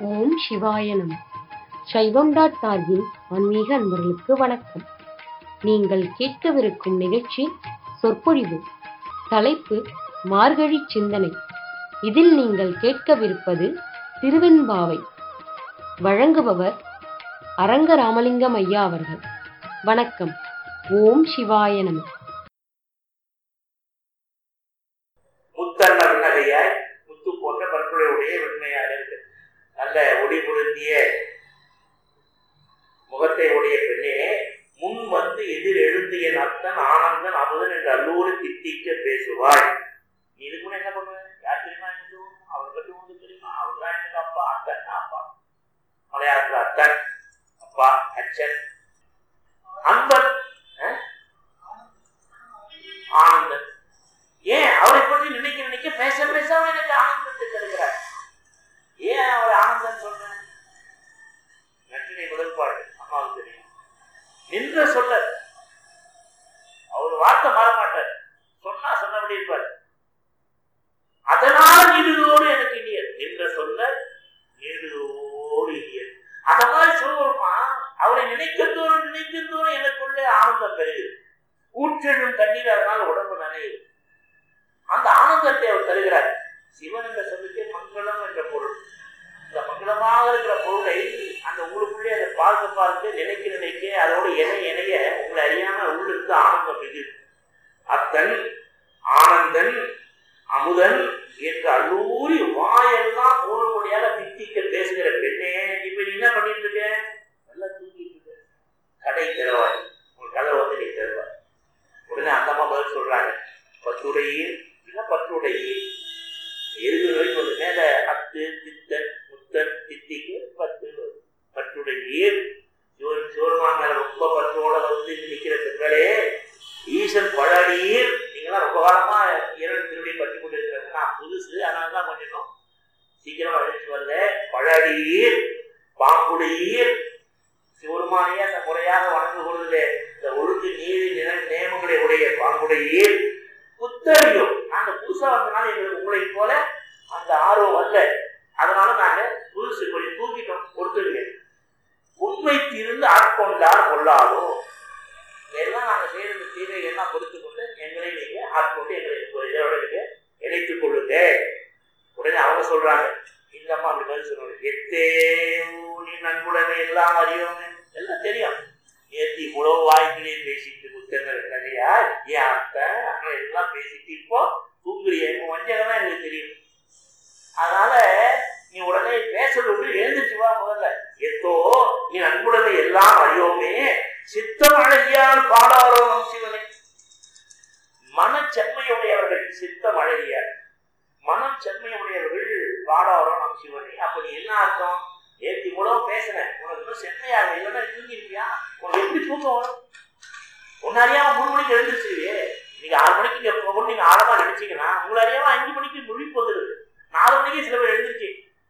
ஓம் சிவாய நம. சைவம்.org-இன் ஆன்மீக அன்பர்களுக்கு வணக்கம். நீங்கள் கேட்கவிருக்கும் நிகழ்ச்சி சொற்பொழிவு. தலைப்பு மார்கழி சிந்தனை. இதில் நீங்கள் கேட்கவிருப்பது திருவெண்பாவை. வழங்குபவர் அரங்க ராமலிங்கம் ஐயா அவர்கள். வணக்கம். ஓம் சிவாய நம. முத்தன்ன விண்ணகையாய் முத்து போன்ற பற்புடைய வெண்மையாக இருக்கு. நல்ல ஒளி பொருந்திய முகத்தை உடைய பெண்ணே, முன் வந்து எதிர் எழுந்து என் அத்தன் ஆனந்தன் அமுதன் என்று அல்லூரி திட்டிக்க பேசுவாய். நீ இதுக்கு முன்ன என்ன பண்ணுவ? யார் தெரியுமா? அவர் பற்றி உங்களுக்கு தெரியுமா? அவர் தான் எனக்கு அப்பா. அத்தன் அப்பா, மலையாளத்துல அத்தன், அப்பா, அச்சன், அன்பன், ஆனந்தன். ஏன் அவரை பற்றி நினைக்க நினைக்க பேச பேசாம எனக்கு ஆனந்தத்தை தருகிறார். ஏன் அவர் ஆனந்தம் சொல்றேன்? நற்றினை முதல்பாடு அம்மாவுக்கு தெரியும். நின்ற சொல்ல அவர் வார்த்தை மாற மாட்டார். சொன்னா சொன்னபடி இருப்பார். அதனால் நீடுதோடு எனக்கு இனியர். நின்ற சொல்ல நீடுதோடு இனியர். அத மாதிரி சொல்லுவோமா, அவரை நினைக்கும் தோறும் எனக்குள்ள ஆனந்தம் பெறுகிறது. ஊற்றெழும் தண்ணீர் அதனால் உடம்பு நனையுது. அந்த ஆனந்தத்தை அவர் தருகிறார். சிவன் என்ற சொல்லுக்கு மங்களம் என்ற பொருள். இந்த மங்களமாக இருக்கிற பொருளை அந்த உங்களுக்குள்ளே அதை பார்க்க நினைக்க அதோட இணைய உங்களை அறியாம உள்ளிருந்து ஆனந்தம் பெறுகிறது. அத்தன், ஆனந்தன், அமுதன் என்று அல்லூரி வாயெல்லாம் மூணு மொழியாக திட்டிக்க பேசுகிற பெண்ணே, இப்ப நீ என்ன பண்ணிட்டு இருக்க? நல்லா தூங்கிட்டு இருக்க. கடை தருவாய், உங்க கதை வந்து நீ தருவாய். உடனே அந்தம்மா பதில் சொல்றாங்க, பத்துடையீர் பற்றுடையீர். எருது மேல அத்து தித்தன் முத்தன் தித்திக்கு பத்து பற்றுடையீர். சிவருமான் மேல ரொம்ப பற்றோட வந்து நிக்கிற பெண்களே, ஈசன் பழடியீர். நீங்களாம் ரொம்ப காலமா இரண்டு திருவிடையை பற்றி கொண்டு இருக்கிறாங்க. நான் புதுசு, அதனாலதான் கொஞ்சம் சீக்கிரம் அழைச்சு வரல. பழடியீர் பாம்புடையீர். சிவருமானையே அந்த முறையாக வணங்கு கொள்ளுதே இந்த ஒழுங்கு நீதி நேமங்களை உடைய பாம்புடையீர். புத்தறியும். நாங்க புதுசா வந்தனால எங்களுக்கு உங்களை போல அந்த ஆர்வம் அல்ல. அதனால நாங்க புதுசு கொஞ்சம் தூக்கிட்டோம். பொறுத்துங்க. உண்மை தீர்ந்து ஆட்கொண்டார் கொள்ளாதோ. எல்லாம் நாங்க செய்யறது தீரை எல்லாம் பொறுத்து கொண்டு எங்களை நீங்க ஆட்கொண்டு எங்களை இதோட நீங்க இணைத்துக் கொள்ளுங்க. உடனே அவங்க சொல்றாங்க, இந்த அம்மா அப்படி பதில் சொல்றாங்க, எத்தே நீ நண்புடனே எல்லாம் அறியோங்க, எல்லாம் தெரியும். ஏத்தி உழவு வாய்க்கிலேயே பேசிட்டு புத்தங்கள் கதையா என் அத்தை எல்லாம் பேசிட்டு இப்போ தூங்குறிய வஞ்சகம்லாம் எனக்கு தெரியும். அதனால நீ உடனே பேசுறது எழுந்துச்சு வா. முதல்ல எத்தோ நீ அன்புடனே எல்லாம் அறியோமே சித்தம் அழகியால் பாடாரோ நம் சிவனை. மனச்சென்மையுடையவர்கள் சித்தம் அழகியார், மனம் சென்மையுடையவர்கள் பாடாரோ நம் சிவனை. அப்ப நீ என்ன அர்த்தம்? ஏத்தி மூலம் பேசுறேன், உனக்கு இன்னும் சென்மையாக இல்லைன்னா தூங்கி இருப்பியா? உனக்கு எப்படி தூக்கம் வரும்? ஒன்னு அறியாம 3 மணிக்கு எழுந்திருச்சுவே. நீங்க 6 மணிக்கு நீங்க ஆழமா நினைச்சீங்கன்னா உங்களை அறியாம 5 மணிக்கு முழிப்பு வந்துடுது. 4 மணிக்கு சில பேர் எழுந்திருச்சு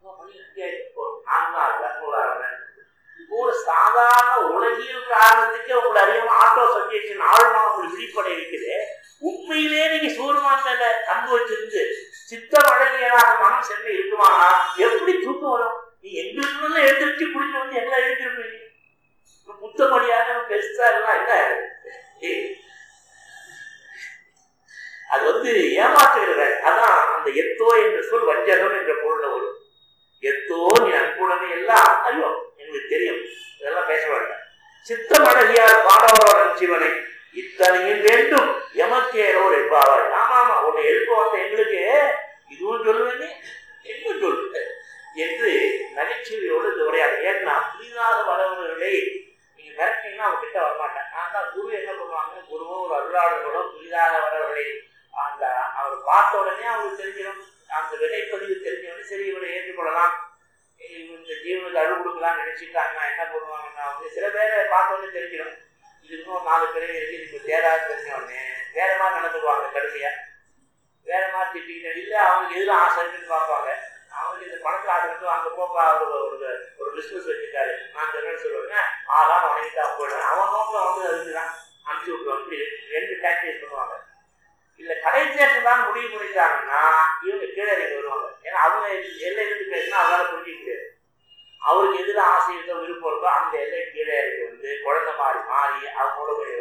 ஒரு சாதாரண உலகியல் காரணத்துக்கு உங்களை அறியாம ஆட்டோ சஜஷன் ஆழ்மா உங்களுக்கு விழிப்படை இருக்குது. உண்மையிலே நீங்க சூரியமான் மேல அன்பு வச்சிருந்து சித்தம் அழகியனாக மனம் சென்று இருக்குமானா எப்படி தூக்கம் வரும்? நீ எங்களுக்கு எழுந்திருச்சு குடிச்சு வந்து எங்களை எழுதிருப்பீங்க. புத்தமடியாக பெருசா எல்லாம் என்ன அது வந்து ஏமாற்றுகிறது. அதான் அந்த எத்தோ என்ற சொல் வஞ்சகம் என்ற பொருள் வரும். எத்தோ நீ அன்புடனே எல்லாம் ஐயோ எங்களுக்கு தெரியும், இதெல்லாம் பேச வேண்டாம். சித்தம் அழகியார் பாடவரோட சிவனை இத்தனையும் வேண்டும் எமக்கேரோர் என்பாவாய். ஆமா ஆமா, உன்னை எழுப்ப வந்த எங்களுக்கு இதுவும் சொல்லுவேன்னு என்ன சொல்லு என்று நகைச்சுவையோடு இந்த உரையாடு. ஏன்னா புதிதாக வரவர்களை நீங்க மிரட்டிங்கன்னா அவங்க கிட்ட வரமாட்டேன். நான் தான் குரு என்ன பண்ணுவாங்க, குருவோ ஒரு அருளாளர்களோ புதிதாக வரவர்களை அந்த அவர் பார்த்த உடனே அவங்களுக்கு தெரிஞ்சிடும். அந்த விலைப்பதிவு தெரிஞ்ச உடனே சரி இவரை ஏற்றுக்கொள்ளலாம், இந்த ஜீவனுக்கு அருள் கொடுக்கலாம் நினைச்சுட்டாங்கன்னா என்ன பண்ணுவாங்கன்னா அவங்க சில பேரை பார்த்த உடனே தெரிஞ்சிடும். இது இன்னும் 4 பேர் இருக்கு, இதுக்கு தேராது தெரிஞ்ச உடனே வேற மாதிரி நடந்துக்குவாங்க. கடுமையா வேற மாதிரி திட்டிக்கிட்டு இல்லை அவங்களுக்கு எதுவும் ஆசை இருக்குன்னு பார்ப்பாங்க. அவங்களுக்கு இந்த பணத்தில் ஆசை அங்கே போப்பா ஒரு பிஸ்னஸ் வச்சுருக்காரு, நான் என்ன சொல்லுவேன் ஆதான் வணங்கிட்டா போயிடுவேன். அவன் நோக்கம் வந்து அதுக்குதான் அனுப்பிச்சு விட்டுருவாங்க. இப்படி 2 டாக்டிஸ் பண்ணுவாங்க. இல்லை கடைசியாக தான் முடிவு பண்ணிட்டாங்கன்னா இவங்க கீழே இறங்கி வருவாங்க. ஏன்னா அவங்க எல்லை இருந்து பேசினா அவங்களால புரிஞ்சிக்க முடியாது.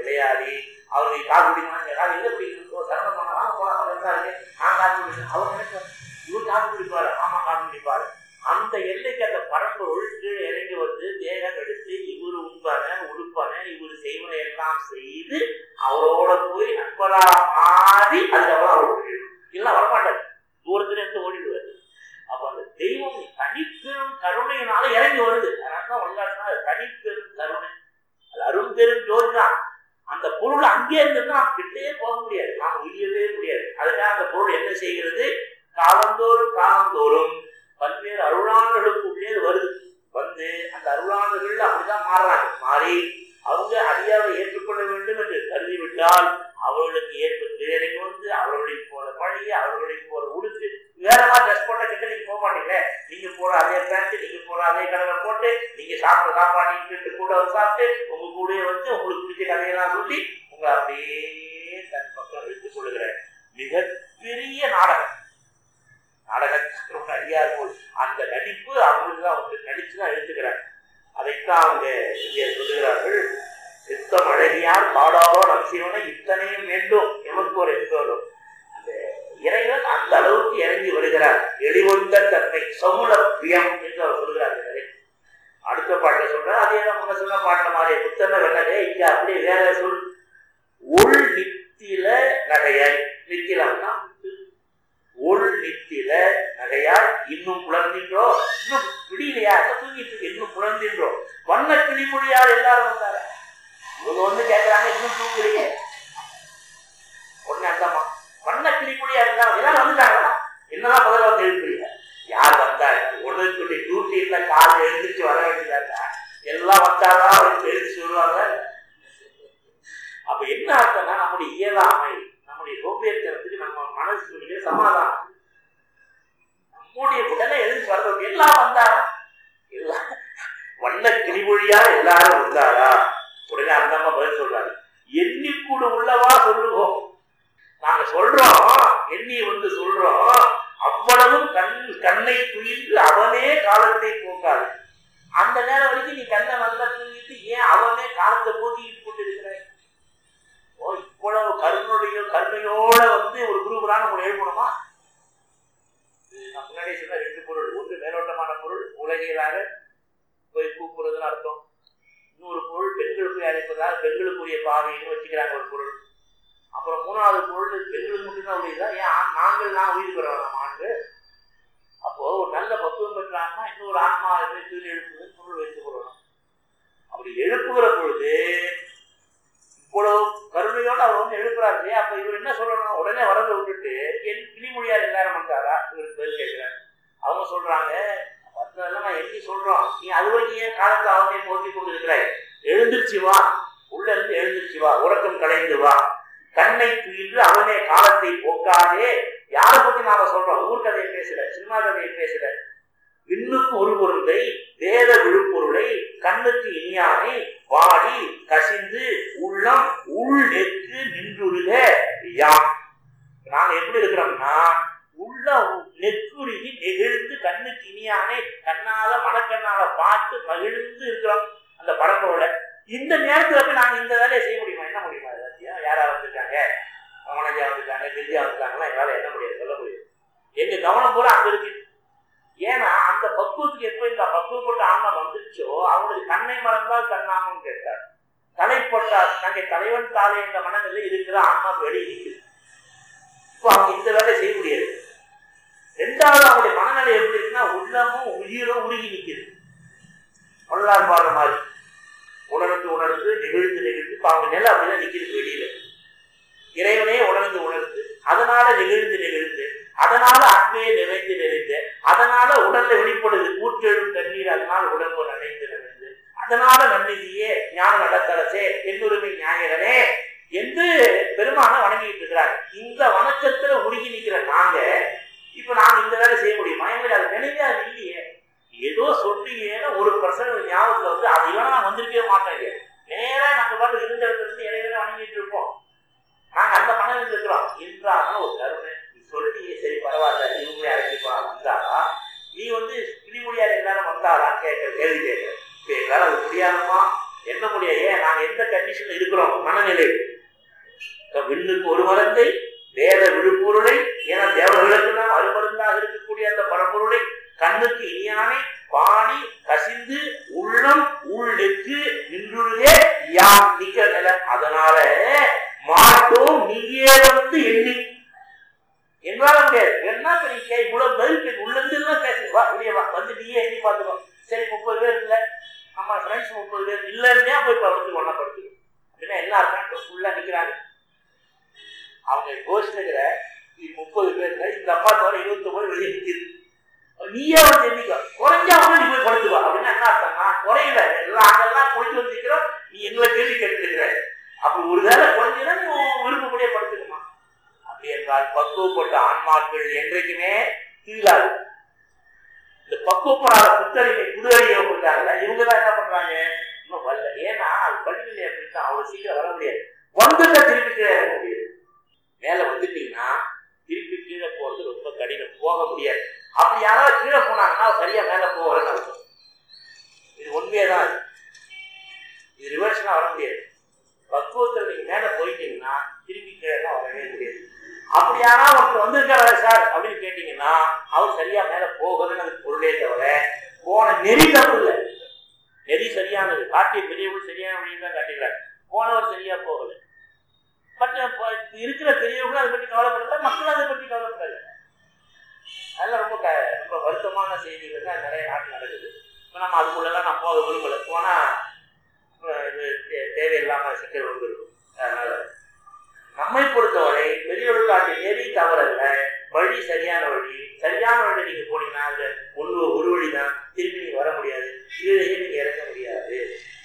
விளையாடி அவருக்கு காசு குடிக்கணும், ஏதாவது எங்க குடிக்கணும், சிரமம் பண்ண வாங்க போலாம் இருக்கு, நான் காசு குடிக்கணும், அவர் நினைக்கிறார் இவர் காசு குடிப்பாரு, ஆமா காசு குடிப்பாரு. அந்த எல்லைக்கு அந்த பரம்பொருள் கீழே இறங்கி வந்து தேகம் எடுத்து இவரு உண்பன உடுப்பன இவரு செய்வன எல்லாம் செய்து அவரோட போய் நண்பரா மாறி அதுக்கப்புறம் அவர் ஓடிடும். இல்லைன்னா வரமாட்டார், தூரத்துல இருந்து ஓடிடுவாரு. அப்ப அந்த தெய்வம் தனிப்பெரும் கருணையினால இறங்கி வருது. அதனாலதான் வரலாறுனா தனிப்பெரும் கருணை, அது அரும்பெரும் ஜோதி தான். அந்த பொருள் அங்கே இருந்துன்னா நாம் கிட்டே போக முடியாது, நாம் உயிரவே முடியாது. அதுக்காக அந்த பொருள் என்ன செய்கிறது, காலந்தோறும் காலந்தோறும் பல்வேறு அருளாளர்களுக்கு உள்ளே வருது. வந்து அந்த அருளாளர்கள் அப்படிதான் மாறுறாங்க. மாறி அவங்க அடியாவை ஏற்றுக்கொள்ள வேண்டும் என்று கருதிவிட்டால் அவர்களுக்கு ஏற்பட்டு இறங்கி வந்து அவர்களை போல பழகி அவர்களை போல உடுத்து வேற மாதிரி ட்ரெஸ் போட்ட கிட்ட நீங்க போக மாட்டீங்க. நீங்க போற அதே பேண்ட், நீங்க போற அதே கடலை போட்டு, நீங்க சாப்பிட்ற சாப்பாடு நீங்க கூட வந்து சாப்பிட்டு உங்க கூட வந்து உங்களுக்கு பிடிச்ச கதையெல்லாம் சொல்லி உங்களை அப்படியே தன் பக்கம் எடுத்துக் கொள்ளுகிற மிகப்பெரிய நாடகம். நாடகத்துக்கு அடியார் போல் அந்த நடிப்பு அவங்களுக்கு தான் அவங்க நடிச்சுதான் எழுதுகிறாங்க. அதைத்தான் அவங்க இங்கே சொல்லுகிறார்கள், சித்தம் அழகியார் பாடாரோ நம் சிவனை இத்தனையும் வேண்டும் எமக்கு ஒரு எந்தோடும். அந்த இறைவன் அந்த அளவுக்கு இறங்கி வருகிறார். எளிவந்த தன்மை சமுல பிரியம் என்று அவர் சொல்கிறார். அடுத்த பாட்டை சொல்றார், அதே தான் முன்ன சொன்ன பாட்ட மாதிரி புத்தன வெள்ளதே இங்க அப்படியே வேற சொல். உள் நித்தில நகையாய், நித்திலம்னா உள் நித்தில நகையாய் இன்னும் புலர்ந்தின்றோ, இன்னும் விடியலையா தூங்கிட்டு இன்னும் புலர்ந்தின்றோ. வண்ண கிளிமொழியார் எல்லாரும் வந்தார, இவங்க வந்து கேட்கிறாங்க இன்னும் தூங்கலையே. ஒண்ணு அந்தம்மா வண்ண கிளிமொழியார் இருந்தாங்க, எல்லாரும் வந்துட்டாங்களா, என்னதான் முதல்ல வந்து எழுப்புறீங்க, யார் வந்தாங்க ஒன்று டியூட்டி இல்ல, காலையில் எழுந்திரிச்சு வர வேண்டியதாங்க, எல்லாம் வந்தாரா அவருக்கு எழுதி சொல்லுவாங்க. அப்ப என்ன அர்த்தம்னா நம்முடைய இயலாமை, நம்முடைய சோம்பேறித்தனத்துக்கு நம்ம மனசு சமாதானம், நம்முடைய உடனே எழுதி வர்றது எல்லாம் வந்தாரா, எல்லாம் வண்ண கிளிமொழியா எல்லாரும் வந்தாரா. உடனே அந்த அம்மா பதில் சொல்றாரு, எண்ணிக்கூட உள்ளவா சொல்லுவோம், நாங்க சொல்றோம் எண்ணி வந்து சொல்றோம், அவ்வளவும் கண்ணை துயின்று அவனே காலத்தை போக்காது. அந்த நேரம் வரைக்கும் நீ கண்ணை நல்லா தூங்கிட்டு ஏன் அவனே காலத்தை போக்கிட்டு கொண்டு இருக்கிறாய்? இவ்வளவு கருணையோட வந்து ஒரு குருபுரான உங்களை எழுப்பணுமா? நான் முன்னாடியே சொன்ன ரெண்டு பொருள், ஒன்று மேலோட்டமான பொருள் உலகியலாக போய் கூப்பிடுறதுன்னு அர்த்தம், இன்னொரு பொருள் பெண்களுக்கு அழைப்பதால் பெண்களுக்குரிய பாவைன்னு வச்சுக்கிறாங்க ஒரு பொருள். அப்புறம் மூணாவது பொருள் பெண்களுக்கு மட்டும்தான் உரியதான், ஏன் நான் உயிர் பெறலாம் நம்ம ஆண்டு. அப்போ ஒரு நல்ல பக்குவம் பெற்றாங்கன்னா இன்னொரு ஆன்மா தூள் எழுப்புதுன்னு பொருள் வைத்துக் கொள்ளணும். அப்படி எழுப்புகிற பொழுது இவ்வளவு கருணையோடு அவர் வந்து எழுப்புறாரு இல்லையா, அப்ப இவர் என்ன சொல்லணும், உடனே வரதை விட்டுட்டு என் கிளிமொழியார் எல்லாரும் வந்தாரா இவருக்கு பதில் கேட்கிறார். அவங்க சொல்றாங்க, வந்ததெல்லாம் நான் எப்படி சொல்றோம், நீ அது வரைக்கும் ஏன் காலத்தை அவனே போக்கி கொண்டு இருக்கிறாய், எழுந்திருச்சு வா, உள்ள இருந்து எழுந்திருச்சு வா, உறக்கம் கலைந்து வா, கண்ணை துயின்று அவனே காலத்தை போக்காதே. யாரை பத்தி நாம சொல்றோம், ஊர்கதையை பேசல, சினிமா கதையை பேசல, விண்ணுக்கு ஒரு பொருளை வேத விழுப்பொருளை கண்ணுக்கு இனியானை வாடி கசிந்து உள்ளம் உள் நெற்று நின்றுருக யாம். நாங்க எப்படி இருக்கிறோம்னா உள்ள நெற்றுருகி நெகிழ்ந்து கண்ணுக்கு இனியானை கண்ணால மனக்கண்ணால பார்த்து மகிழ்ந்து இருக்கிறோம் அந்த பரம்பரோட. இந்த நேரத்துல போய் நாங்க இந்த வேலையை செய்ய முடியுமா, என்ன முடியுமா? எல்லாத்தையும் யாரா வந்துருக்காங்க, கவனஜா வந்துருக்காங்க, கிரிஜா வந்துருக்காங்களா, எங்களால என்ன முடியாது, சொல்ல முடியாது. எங்க கவனம் போல அங்க இருக்கு. ஏன்னா அந்த பக்குவத்துக்கு எப்ப இந்த பக்குவப்பட்ட ஆன்மா வந்துருச்சோ அவங்களுக்கு கண்ணை மறந்தால் கண்ணாமன்னு கேட்டார், தலைப்பட்டார் தங்கை தலைவன் தாலே என்ற மனநிலை இருக்கிற ஆன்மா வெளியே இருக்குது. இப்போ அவங்க இந்த வேலையை செய்ய முடியாது. ரெண்டாவது அவங்களுடைய மனநிலை எப்படி இருக்குன்னா உள்ளமும் உயிரும் உருகி நிற்குது, பொருளாதார பாடுற மாதிரி உணர்ந்து நெகிழ்ந்து அவங்க நிலை அப்படிதான் நிக்கிறது வெளியில. இறைவனே உணர்ந்து அதனால நெகிழ்ந்து அதனால அன்பே நிறைந்து அதனால உடல்ல வெளிப்படுது ஊற்றெழும் தண்ணீர், அதனால உடம்பு நனைந்து அதனால நன்னிதியே ஞான நடத்தரசே என்னுரிமை ஞாயிறனே என்று பெருமான வணங்கிட்டு இருக்கிறாங்க. இந்த வணக்கத்துல உருகி நிக்கிற நாங்க இப்ப நாங்க இந்த வேலை செய்ய முடியுமா? எங்களுக்கு அது நினைவே அது இல்லையே. ஏதோ சொன்னீங்கன்னா ஒரு பிரசங்க ஞாபகத்துல வந்து அது இல்லைன்னா நான் வந்திருக்கவே மாட்டேங்க. நேரா நாங்க பாட்டு இருந்த இடத்துல இருந்து இறைவனை வணங்கிட்டு இருப்போம். நாங்க அந்த மனதில் இருக்கிறோம் என்றாலும் ஒரு கருணை சொல்லியே சரி பரவாயில்ல இவங்களே அழைச்சிப்பா வந்தாரா, நீ வந்து கிளிமொழியார் எல்லாரும் வந்தாரா கேள்வி கேட்க அது முடியாதுமா, என்ன முடியாது, ஏன் நாங்க எந்த கண்ணி கண்டிஷன்ல இருக்கிறோம். மனநிலை விண்ணுக்கு ஒரு மருந்தை வேத விழுப்பொருளை என தேவர்களுக்கு நாம் அருமருந்தாக இருக்கக்கூடிய அந்த பரம்பொருளை கண்ணுக்கு இனியானை பாடி கசிந்து உள்ளம் உள்ளெற்று நின்றுள்ளே யாம் நிக்க நில. அதனால மாட்டோம் நீயே வந்து எண்ணி எங்களால முடியாது. என்ன பெரிய இவ்வளவு பதில் உள்ளது எல்லாம் பேசுவா வெளியே வா வந்து நீயே எண்ணி பார்த்துக்கோ. சரி 30 பேர் இல்லை நம்ம ஃப்ரெண்ட்ஸ் 30 பேர் இல்லைன்னே போய் படுத்து ஒன்னா படுத்துக்கோ அப்படின்னா என்ன அர்த்தம்? ஃபுல்லா நிக்கிறாங்க அவங்க கோஷ்டில 30 பேர் இந்த அப்பா தவிர 29 வெளியே நிற்குது. நீயே வந்து எண்ணிக்கோ குறைஞ்சா நீ போய் படுத்துவா அப்படின்னா என்ன அர்த்தம்னா குறையில எல்லாம் அங்கெல்லாம் போயிட்டு வந்துக்கிறோம் நீ எங்களை கேள்வி கேட்டுக்கிற அப்படி ஒரு வேலை குறைஞ்சுன்னா நீ விருப்பப்படியே படுத்துக்குமா. அப்படி என்றால் பக்குவப்பட்ட ஆன்மாக்கள் என்றைக்குமே கீழாது. இந்த பக்குவப்படாத புத்தறிவை புதுவறிவை கொடுத்தாங்கல்ல இவங்கதான் என்ன பண்றாங்க இன்னும் வரல. ஏன்னா அது பள்ளிகளே அப்படின்னா அவ்வளவு சீக்கிரம் வர முடியாது. வந்துட்டா திருப்பி கீழே இறங்க முடியாது. மேல வந்துட்டீங்கன்னா திருப்பி கீழே போறது ரொம்ப கடினம், போக முடியாது. அப்படி யாராவது கீழே போனாங்கன்னா சரியா மேல போகிறேன்னு அர்த்தம். இது உண்மையேதான், இது ரிவர்ஸ்லாம் வர முடியாது. பக்குவத்தில் நீங்க மேல போயிட்டீங்கன்னா திருப்பி கீழே வரவே முடியாது. அப்படி யாராவது ஒருத்தர் வந்திருக்காரு சார் அப்படின்னு கேட்டீங்கன்னா அவர் சரியா மேல போகுதுன்னு அதுக்கு பொருளே தவிர போன நெறி தப்பு இல்லை. நெறி சரியானது, காட்டிய பெரியவர்கள் சரியான வழியும் தான் காட்டுகிறார். போனவர் சரியா போகல. பட் இருக்கிற பெரியவர்கள் அதை பற்றி கவலைப்படல, மக்கள் அதை பற்றி கவலைப்படல. அதெல்லாம் ரொம்ப ரொம்ப வருத்தமான செய்திகள் தான் நிறைய நாட்டு நடக்குது. இப்போ நம்ம அதுக்குள்ளெல்லாம் நான் போக விரும்பலை. போனா இது தேவையில்லாம சிக்கல் வந்துருக்கும். அதனால நம்மை பொறுத்தவரை பெரியவர்கள் காட்டிய நெறி தவறல்ல, வழி சரியான வழி. சரியான வழி நீங்க போனீங்கன்னா அது ஒரு வழி தான், திரும்பி நீங்க வர முடியாது, கீழே நீங்க இறங்க முடியாது.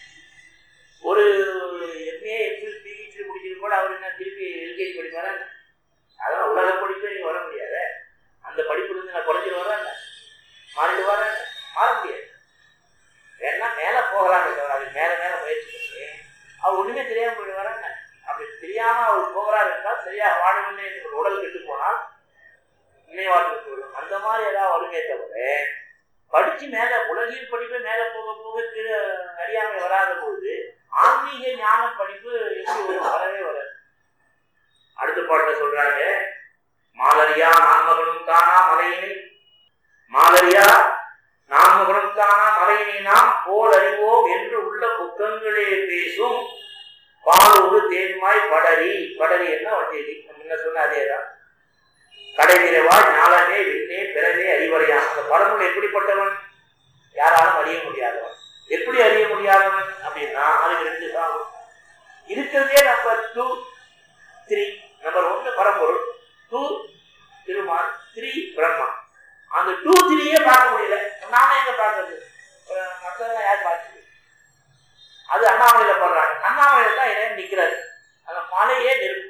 ஒரு எம்ஏ எம்ஃபில் பிஹெச்டி முடிக்கிறது கூட அவர் என்ன திருப்பி எல்கேஜி படிப்பாரா? அதெல்லாம் உலக படிப்பே நீங்க வர முடியாது. அந்த படிப்புல இருந்து நான் குறைஞ்சிட்டு வரேன், மாறிட்டு வரேன், மாற முடியாது. வேணா மேல போகலான்னு தவிர அது மேல மேல முயற்சி பண்ணி அவர் ஒண்ணுமே தெரியாம போயிட்டு வராங்க. அப்படி தெரியாம அவர் போகிறார் என்றால் சரியாக வாழவில்லை என்று உடல் கெட்டு போனால் நினைவாற்றலுக்கு வரும். அந்த மாதிரி ஏதாவது வருமே தவிர படிச்சு மேல உலகில் படிப்பே மேல போக போக கீழே அறியாமை வராத போது ஆன்மீக ஞான படிப்பு எப்படி வரும்? வரவே வராது. அடுத்த பாட்டை சொல்றாங்க, மாலரியா நான்மகனும் தானா மலையினை, மாலரியா நான்மகனும் தானா மலையினை நாம் போல் அறிவோம் என்று உள்ள புத்தங்களே பேசும் பாலோடு தேன்மாய் படரி. படரி என்ன வந்தேரி முன்ன சொன்ன அதேதான். கடை நிறைவா ஞானமே விண்ணே பிறவே அறிவறையா. அந்த படமுள் எப்படிப்பட்டவன்? யாராலும் அறிய முடியாதவன். எப்படி அறிய முடியாதவன் அப்படின்னா அதுக்கு 2 தான் இருக்கிறதே. நம்பர் 2 3. நம்பர் 1 பரம்பொருள், 2 திருமால், 3 பிரம்மா. அந்த 2 3 பார்க்க முடியல. நாம எங்க பார்க்கறது? மற்றவங்க யார் பார்க்க? அது அண்ணாமலையில படுறாங்க. அண்ணாமலையில தான் இறைவன் நிற்கிறாரு. அந்த மலையே நெருப்பு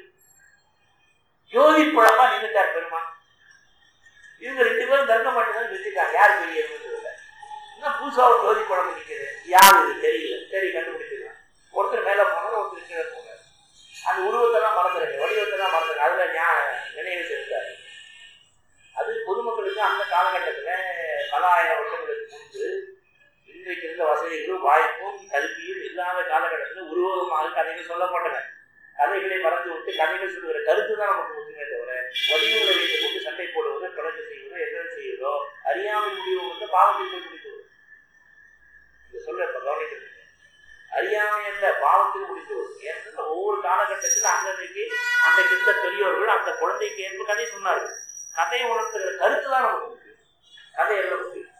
ஜோதி புழமா நின்றுட்டார் பெருமான். இவங்க 2 பேரும் தர்க்க மட்டும்தான் நிறுத்திட்டாங்க. யார் பெரிய இன்னும் புதுசா ஒரு ஜோதி புழம்பு நிற்கிறது. யார் இது தெரியல. சரி கண்டுபிடிச்சிடலாம். ஒருத்தர் மேல போனார், ஒருத்தர் கீழே போனார். அந்த உருவத்தெல்லாம் மறந்துடுங்க, வடிவத்தெல்லாம் மறந்துடுங்க. அதுல நினைவு செலுத்தாரு. அது பொதுமக்களுக்கு அந்த காலகட்டத்துல பல ஆயிரம் வருஷங்களுக்கு முன்பு இன்றைக்கு இருந்த வசதிகளும் வாய்ப்பும் கல்வியும் இல்லாத காலகட்டத்தில் உருவகமாக கதைகள் சொல்லப்பட்டன. கதைகளை மறந்து விட்டு கதைகள் சொல்லுகிற கருத்து தான் நமக்கு முக்கியமே தவிர வடிவங்களை வைத்துக் கொண்டு சண்டை போடுவதோ தொடர்ச்சி செய்வதோ எதிர்த்து செய்வதோ அறியாமை முடிவு வந்து பாவத்தை போய் முடித்துவது. இதை சொல்ல இப்ப கவனிக்கிறது அறியாமை என்ற பாவத்தில் முடித்துவது. ஏன்னா ஒவ்வொரு காலகட்டத்தில் அன்றைக்கு இருந்த பெரியவர்கள் அந்த குழந்தைக்கு ஏற்ப கதை சொன்னார்கள். கதையை உணர்த்துகிற கருத்து தான் நமக்கு முக்கியம். கதை எல்லாம் முக்கியம்.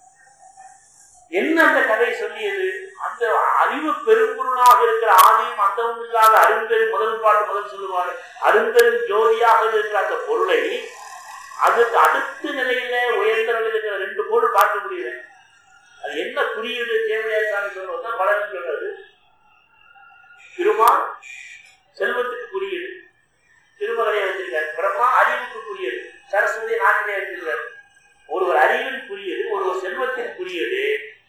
என்ன அந்த கதை சொல்லியது? அந்த அறிவு பெரும்பொருளாக இருக்கிற ஆதியும் அந்தமும் இல்லாத அரும்பெரும் முதல் பாட்டு முதல் சொல்லுவாங்க. அரும்பெரும் ஜோதியாக இருக்கிற அந்த பொருளை அதுக்கு அடுத்த நிலையில உயர்ந்த நிலையில் இருக்கிற 2 பொருள் பார்க்க முடியல. அது என்ன குறியீடு? தேவையாசாமி சொல்றதுதான் பலரும் சொல்றது. திருமால் செல்வத்துக்கு குறியீடு, திருமகளையை வச்சிருக்காரு. பிரம்மா அறிவுக்கு குறியீடு, சரஸ்வதி நாட்டிலே வச்சிருக்காரு. ஒருவர் அறிவின் குறியீடு, ஒருவர் செல்வத்தின் குறியீடு.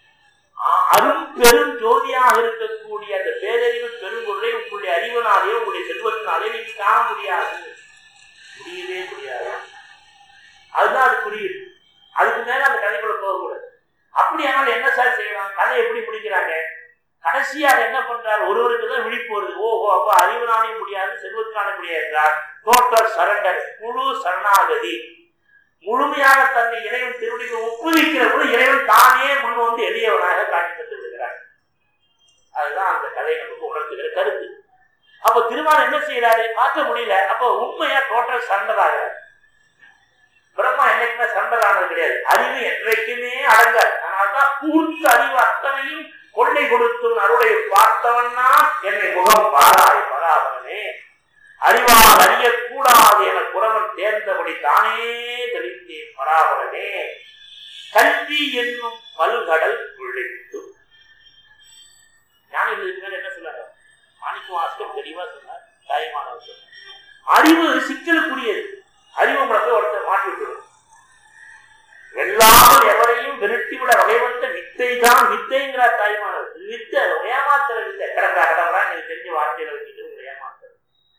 அரும்பெரும் ஜோதியாக இருக்கக்கூடிய அந்த பேரறிவு பெரும்பொருளை உங்களுடைய அறிவினாலே உங்களுடைய செல்வத்தினாலே நீங்க காண முடியாது, முடியவே முடியாது. அதுதான் அது குறியீடு. அதுக்கு மேல அந்த கதைக்குள்ள போகக்கூடாது. அப்படியானால் என்ன சார் செய்யலாம்? கதை எப்படி முடிக்கிறாங்க? கடைசியாக என்ன பண்றார்? ஒருவருக்கு தான் விழிப்பு வருது. ஓஹோ, அப்ப அறிவுனாலே முடியாது, செல்வத்தினாலே முடியாது. டோட்டல் சரண்டர், முழு சரணாகதி. முழுமையாக தன்னை இறைவன் திருவடிக்கு ஒப்புவிக்கிற போது இறைவன் தானே முன் வந்து எளியவனாக காட்சி தந்து விடுகிறார். அதுதான் அந்த கதை நமக்கு உணர்த்துகிற கருத்து. அப்ப திருமால் என்ன செய்யறாரு? பார்க்க முடியல. அப்ப உண்மையா டோட்டல் சரண்டர் ஆகிறார். பிரம்மா என்னைக்குமே சரண்டர் ஆனது கிடையாது. அறிவு என்றைக்குமே அடங்காது. அதனால்தான் கூர்த்த அறிவு அத்தனையும் கொள்ளை கொடுத்தும் அருளை பார்த்தவன்னா என்னை முகம் பாராய் பராபரனே, அறிவால் அறியக்கூடாது என குறவன் தேர்ந்தபடி தானே தெளிந்தேன் பராபரனே, கல்வி என்னும் பல்கடல் உள்ளிட்டு. ஞானிகளுக்கு மேல என்ன சொன்னாங்க? மாணிக்க வாசகர் தெளிவா சொன்னார், தாய்மானவர் சொன்னார். அறிவு சிக்கலுக்குரியது. அறிவு முழக்க ஒருத்தர் மாற்றி விட்டுடும். வெல்லாமல் எவரையும் விரட்டிவிட வகை வந்த வித்தை தான் வித்தைங்கிறார் தாய்மானவர். வித்தை ஏமாத்துற வித்தை. கடற்கா கடவுளா நீங்க தெரிஞ்ச வார்த்தையில வச்சுட்டு உங்களை ஏமாத்துறது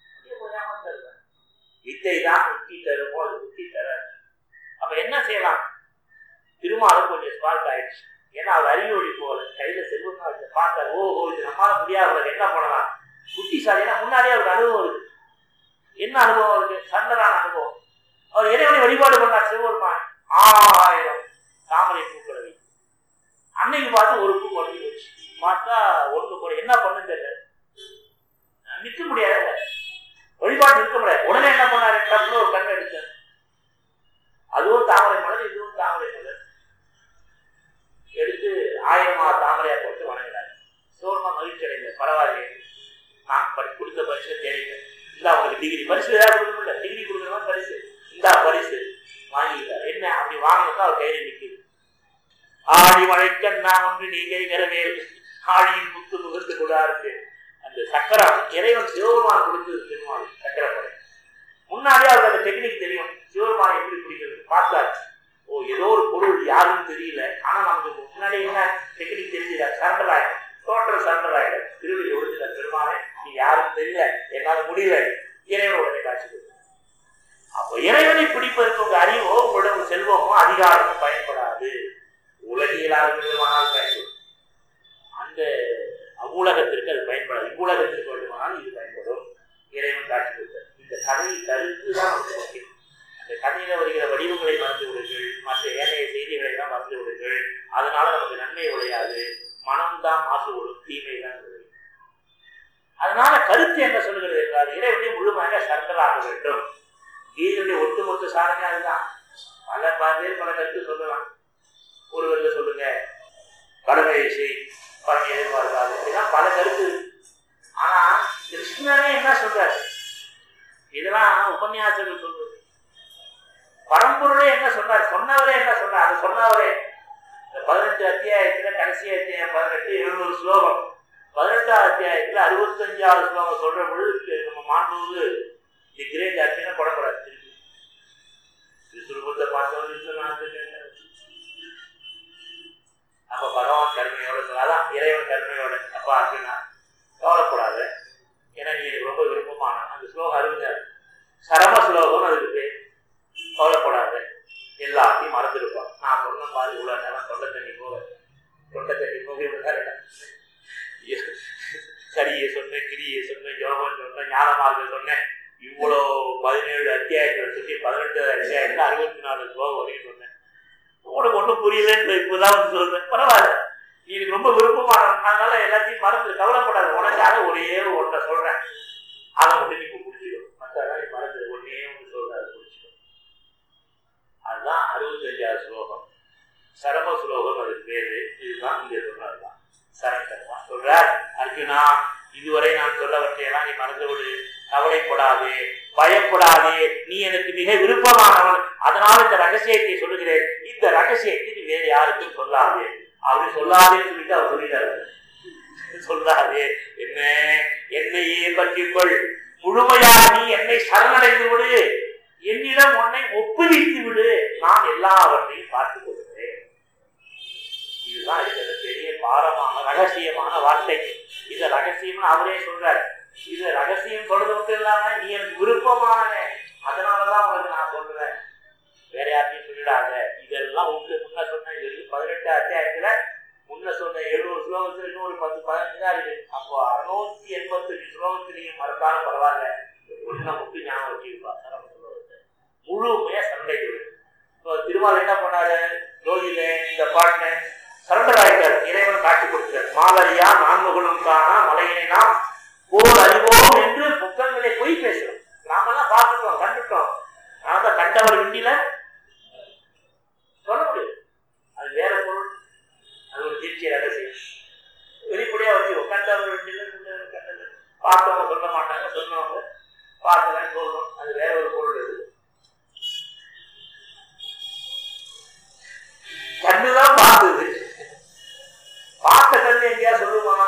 வித்தை தான் முத்தி தருமோ அது முத்தி தராது. அப்ப என்ன செய்யலாம்? திருமாலும் கொஞ்சம் ஸ்பார்க் ஆயிடுச்சு. ஏன்னா அவர் அறிவு ஒளி போல கையில செல்வம் வச்சு பார்த்தாரு. ஓஹோ, இது நம்மளால முடியாது, என்ன பண்ணலாம்? புத்திசாலினா முன்னாடியே அவருக்கு அனுபவம் இருக்கு. என்ன அனுபவம் இருக்கு? சண்டரான அனுபவம். அவர் இறைவனை வழிபாடு பண்ணார். சிவபெருமான் 1000 தாமரை பூக்களை வைத்து அன்னைக்கு பார்த்து ஒரு பூ குறைஞ்சி போச்சு. பார்த்தா ஒன்று கூட என்ன பண்ணுன்னு தெரியல. நிற்க முடியாது, வழிபாடு நிற்க முடியாது. உடனே என்ன பண்ணாரு? டக்குனு ஒரு கண் எடுத்தார். அதுவும் தாமரை மலர், இதுவும் தாமரை மலர் எடுத்து 1000 தாமரையா போட்டு வணங்கினார். சோர்மா மகிழ்ச்சி அடைந்தார். பரவாயில்லையே, நான் கொடுத்த பரிசு தேவையில்லை. இந்த அவங்களுக்கு டிகிரி பரிசு ஏதாவது கொடுக்கல, டிகிரி கொடுக்குற பரிசு இந்த பரிசு வாங்கிட்டார். என்ன அப்படி வாங்கினதா அவர் கையில நிற்குது. ஆடி மழைக்கண்ணா ஒன்று நீ கைகரவேல் ஆடியின் முத்து முகத்து கூடாது. அந்த சக்கரம் இறைவன் சிவபெருமான் கொடுத்தது. திருமால் சக்கரப்படை முன்னாடியே அவருக்கு அந்த டெக்னிக் தெரியும். சிவபெருமான் எப்படி பிடிக்கிறது பார்த்தாரு. ஓ, ஏதோ ஒரு பொருள் யாருன்னு தெரியல, ஆனா நமக்கு முன்னாடி என்ன டெக்னிக் தெரிஞ்சுதா? சரண்டர் ஆயிடும், டோட்டல் சரண்டர் ஆயிடும். திருவள்ளுவர் ஒழிஞ்சுட்டார். பெருமானே, நீ யாரும் தெரியல, என்னால முடியல. இறைவன் உடனே காட்சி கொடுத்தார். அப்போ இறைவனை பிடிப்பதற்கு உங்க அறிவோ உங்களோட செல்வமோ அதிகாரமும் பயன்படாது. உலகியலாக வேண்டுமானால் பயன்படும், அந்த அவ்வுலகத்திற்கு அது பயன்படாது. இவ்வுலகத்திற்கு வேண்டுமானால் இது பயன்படும். இறைவன் காட்சி கொடுத்தார். இந்த கதையை கருத்துதான் நமக்கு முக்கியம். அந்த கதையில வருகிற வடிவங்களை மறந்து விடுங்கள், மற்ற ஏனைய செய்திகளை எல்லாம் மறந்து விடுங்கள். அதனால நமக்கு நன்மை விளையாது, மனம்தான் மாசுபடும், தீமை தான் விளையும். அதனால கருத்து என்ன சொல்லுகிறது என்றால் இறைவனை முழுமையாக சரண்டராக வேண்டும். கீதையுடைய ஒட்டுமொத்த சாதனை அதுதான். பல பேர் பல கருத்து சொல்லலாம். ஒருவருக்கு சொல்லுங்க கடமையை செய், பலனை எதிர்பார்க்காது, இப்படிதான் பல கருத்து. ஆனா கிருஷ்ணனே என்ன சொல்றாரு? இதெல்லாம் உபன்யாசங்கள் சொல்றது. பரம்பொருளே என்ன சொன்னார்? சொன்னவரே என்ன சொன்னார்? அது சொன்னவரே 18 அத்தியாயத்துல கடைசி அத்தியாயம் 18 700 ஸ்லோகம். 18ஆம் அத்தியாயத்துல 65வது ஸ்லோகம் சொல்ற பொழுது நம்ம மாண்புவது தி கிரேட் அர்ச்சனை படப்படாது. திருப்பி விஸ்வரூபத்தை பார்த்தவங்க அப்ப பகவான் கருணையோட சொன்னாதான் இறைவன் கருணையோட. அப்ப அர்ஜுனா கவலைப்படாத, ஏன்னா நீ எனக்கு ரொம்ப விருப்பமான அந்த ஸ்லோகம் 60 சரம ஸ்லோகம். அதுக்கு பேர் கவலைப்படாத, எல்லாத்தையும் மறந்துருப்பான். நான் சொன்ன மாதிரி இவ்வளவு நேரம் தொண்டை தண்ணி போக சரியை சொன்னேன், கிரியை சொன்னேன், யோகம் சொன்னேன், ஞானமார்க்க சொன்னேன். இவ்வளோ 17 அத்தியாயத்தில் சொல்லி 18 அத்தியாயத்தில் 64 ஸ்லோகம் வரைக்கும் சொன்னேன். உனக்கு ஒன்றும் புரியலன்னு இப்போதான் வந்து சொல்றேன். பரவாயில்ல, நீ எனக்கு ரொம்ப விருப்பமானவன், அதனால எல்லாத்தையும் மறந்து கவலைப்படாது. உனக்காக ஒரே ஒன்றை சொல்றேன், அதை மட்டும் நீ புரிஞ்சுக்கணும். மற்றதான் நீ மறந்து ஒன்னே ஒன்று சொல்ற, அதை புரிஞ்சுக்கணும். அதுதான் 65வது ஸ்லோகம், சரம ஸ்லோகம். அதுக்கு பேரு இதுதான். இங்க சொன்னதுதான் சரண்டர் சொல்றார். அர்ஜுனா, இதுவரை நான் சொல்லவற்றையெல்லாம் நீ மறந்து விடு, கவலைப்படாதே, பயப்படாதே, நீ எனக்கு மிக விருப்பமானவன். அதனால இந்த ரகசியத்தை சொல்லுகிறேன். இந்த ரகசியத்தை நீ வேறு யாருக்கும் சொல்லாதே. அப்படி சொல்லாதேன்னு சொல்லிட்டு அவர் சொல்லிட்டாரு. சொல்லாதே, என்ன என்னையே பற்றிக்கொள், முழுமையாக நீ என்னை சரணடைந்து விடு, என்னிடம் உன்னை ஒப்புவித்து விடு, நான் எல்லாவற்றையும் பார்த்துக் கொள்கிறேன். இதுதான் இருக்கிறது பெரிய பாரமான ரகசியமான வார்த்தை. இத ரகசியம்னு அவரே சொல்றாரு. இது ரகசியம் சொல்றது மட்டும் இல்லாம நீ எனக்கு விருப்பமானவன், அதனாலதான் உனக்கு நான் சொல்றேன், வேற யார்த்தையும் சொல்லிடாத. இதெல்லாம் உங்களுக்கு முன்ன சொன்ன 18 அத்தியாயத்துல முன்ன சொன்ன 700 ஸ்லோகத்திற்கு ஒரு 10-15 தான் இருக்கு. அப்போ 685 ஸ்லோகத்திலையும் மறந்தாலும் பரவாயில்ல, ஒன்ன மட்டும் ஞாபகம் வச்சுருப்பா. முழுமையா சண்டை. இப்போ திருமால் என்ன பண்ணாரு, ஜோதியில இந்த பாட்டு சரண்டர் ஆயிட்டார். இறைவன் காட்சி கொடுத்தார். மாலரியா நான்முகனும் காணா மலையினை நாம் போர் அறிவோம் என்று புத்தகங்களை பொய் பேசுறோம். நாமெல்லாம் பார்த்துட்டோம், கண்டுட்டோம். நான் தான் கண்டவர் விண்டில சொல்ல முடியும். அது வேற பொருள். அது ஒரு திருச்சி ரகசியம். வெளிப்படையா வச்சு கண்டவர் விண்டில கண்டது பார்த்தவங்க சொல்ல மாட்டாங்க, சொன்னவங்க பார்த்தவங்க சொல்லணும். அது வேற ஒரு பொருள். அது கண்ணுதான் பார்த்தது. பார்த்த கண்ணு எங்கேயா சொல்லுவானா?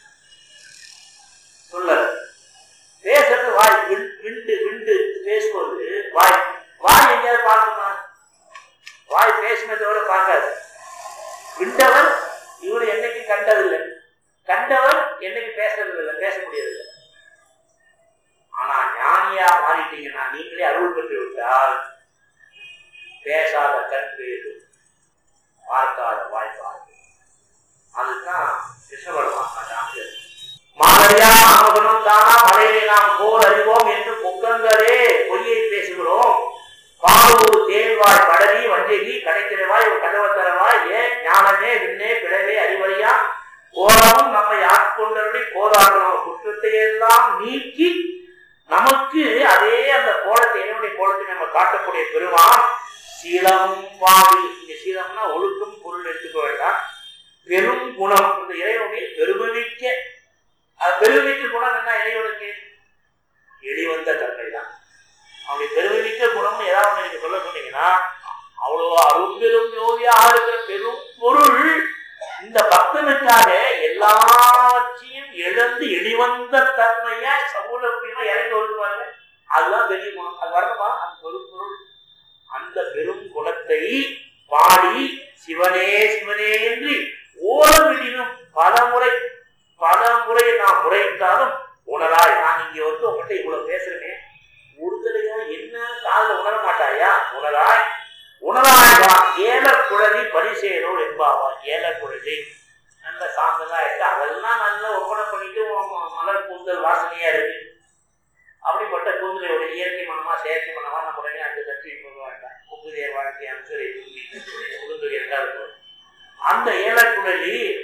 சொல்ல. பேசுறது வாய். விண்டு விண்டு பேசுவது வாய். வாய் எங்கேயாவது பார்க்கணுமா? வாய் பேசுமே தவிர பார்க்காது. விண்டவர் இவரு என்னைக்கு கண்டதில்லை, கண்டவர் என்னைக்கு பேசுறதில்லை, பேச முடியதில்லை. ஆனா ஞானியா மாறிட்டீங்கன்னா, நீங்களே அருள் பெற்று விட்டால் பேசாத கண் பேசு, பார்க்காத வாய் பார்க்க. அதுதான் கிருஷ்ண பரமாத்மா. மாலையா நாமகனும் தானா மலையை நாம் போர் அறிவோம் என்று புக்கங்களே பொய்யை பேசுகிறோம். பாலூர் தேர்வாய் படவி வஞ்சகி கடைக்கிறவாய் கதவத்தரவாய் ஏ ஞானமே விண்ணே பிறவே அறிவறியா கோலமும் நம்மை ஆட்கொண்டவரை கோதாடணும் குற்றத்தை எல்லாம் நீக்கி நமக்கு அதே அந்த கோலத்தை என்னுடைய கோலத்தை நம்ம காட்டக்கூடிய பெருமான் சீலம் வாடி. இந்த சீலம்னா ஒழுக்கம் பொருள் எடுத்துக்க வேண்டாம். பெரும் குணம். இந்த இறைவனை பெருமைமிக்க, பெருமைமிக்க குணம் என்ன இறைவனுக்கு? எளிவந்த தன்மை தான். அவனுடைய பெருமைமிக்க குணம் ஏதாவது நீங்க சொல்ல சொன்னீங்கன்னா, அவ்வளவு அரும்பெரும் ஜோதியாக இருக்கிற பெரும் பொருள் இந்த பக்தனுக்காக எல்லாத்தையும் இழந்து எளிவந்த தன்மையா சமூகமா இறங்கி வருவாங்க. அதுதான் பெரிய குணம். அது வரணுமா? அந்த பெரும் பொருள், அந்த பெரும் குணத்தை பாடி சிவனே சிவனே என்று ஓரவிடினும் பல முறை நான் முறையிட்டாலும் உணராய். நான் இங்க வந்து உங்கள்கிட்ட இவ்வளவு பேசுறேனே, ஒரு தடையா என்ன காதல உணர மாட்டாயா? உணராய் உணராய்தான் ஏல குழலி பரிசேரோ என்பாவா. ஏல குழலி நல்ல சாந்தெல்லாம் இருக்கு, அதெல்லாம் நல்லா ஒப்பனை பண்ணிட்டு மலர் கூந்தல் வாசனையா இருக்கு. அப்படிப்பட்ட கூந்தலையோட இயற்கை மனமா செயற்கை மனமா நம்ம உடனே அந்த சக்தி போக வேண்டாம். உப்புதே வாழ்க்கை அம்சரை உளுந்து எல்லாம் இருக்கும். அந்த ஏலக்குழலி